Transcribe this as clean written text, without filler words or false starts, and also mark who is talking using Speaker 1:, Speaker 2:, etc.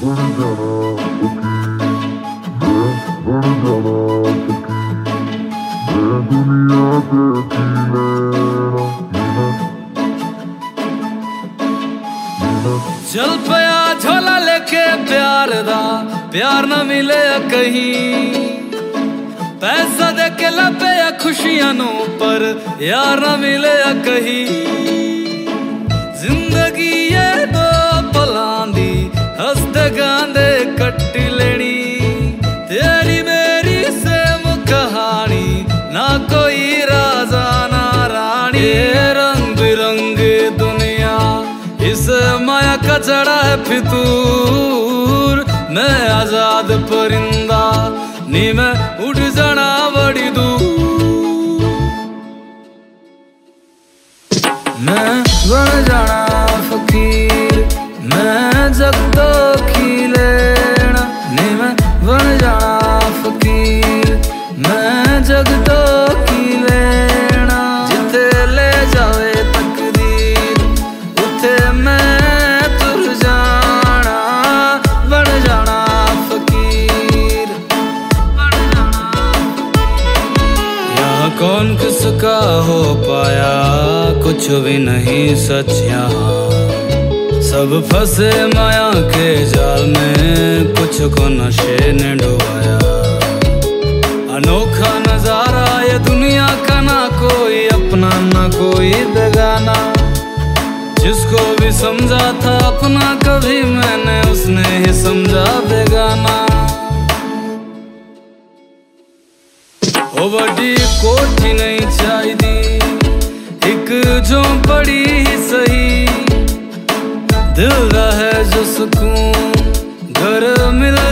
Speaker 1: चल पया झोला लेके प्यार दा, प्यार न मिले कहीं। पैसा दे के लपे खुशियां नू, पर यार न मिले कहीं। जिंदगी ये दो पलां दी, हसदे गांदे कट्टी लेनी। तेरी मेरी सेम कहानी, ना कोई राजा ना रानी। रंग बिरंगी दुनिया, इस माया का चढ़ा है फितूर। मैं आजाद परिंदा, नी मैं उड़ जाना बड़ी दूर। मैं बन जाना फकीर, मैं जग तो की लेना। नी मैं बन जाना फकीर, मैं जग तो की लेना। जिथे ले जावे तकदीर, उथे मैं तुर जाना। बन जाना फकीर, बन जाना। यहाँ कौन किसका हो पाया, कुछ भी नहीं सच यहाँ। सब फंसे माया के जाल में, कुछ को नशे ने डुबाया। अनोखा नजारा ये दुनिया का, ना कोई अपना ना कोई बेगाना। जिसको भी समझा था अपना कभी मैंने, उसने ही समझा बेगाना। ओ बड़ी कोठी नहीं चाहिदी, एक झोंपड़ी ही सही। दिल दा है जो सुकून, घर मिला